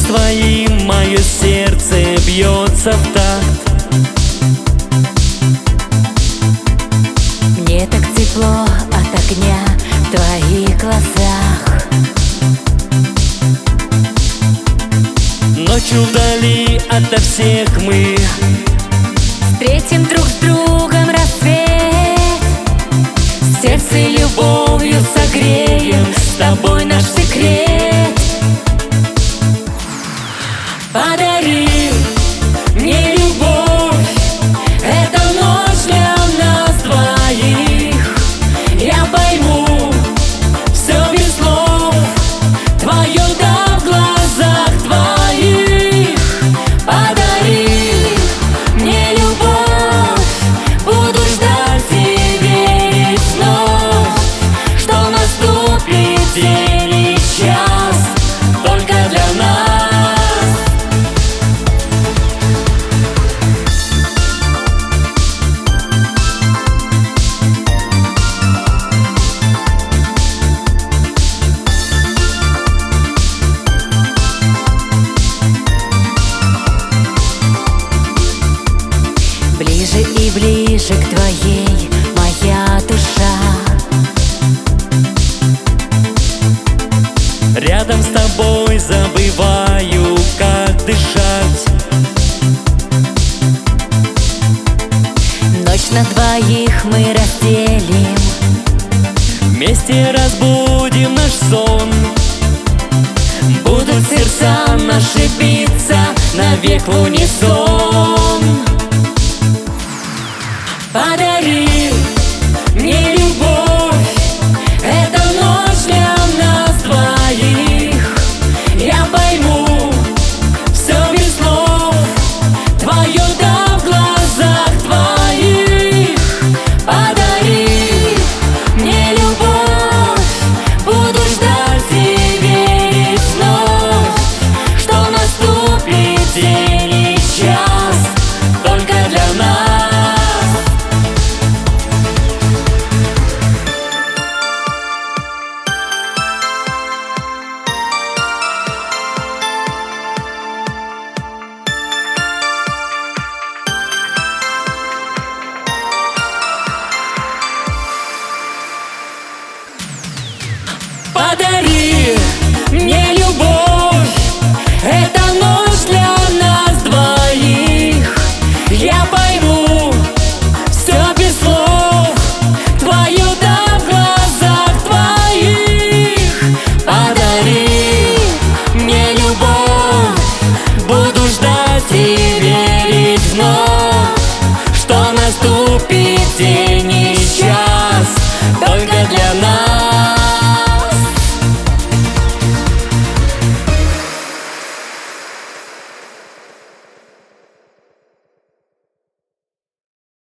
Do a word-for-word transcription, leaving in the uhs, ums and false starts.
твоим мое сердце бьется в такт. Мне так тепло от огня в твоих глазах. Ночью вдали ото всех мы встретим друг с другом рассвет. Сердце любовью согреем, с тобой наш секрет. Подари мне любовь, эта ночь для нас двоих. Я пойму все без слов, твое да в глазах твоих. Подари мне любовь, буду ждать и верить вновь, что наступит день и час только для нас. Ближе и ближе к твоей моя душа. Рядом с тобой забываю, как дышать. Ночь на двоих мы разделим, Вместе разбудим наш сон. Будут сердца наши биться навек в унисон.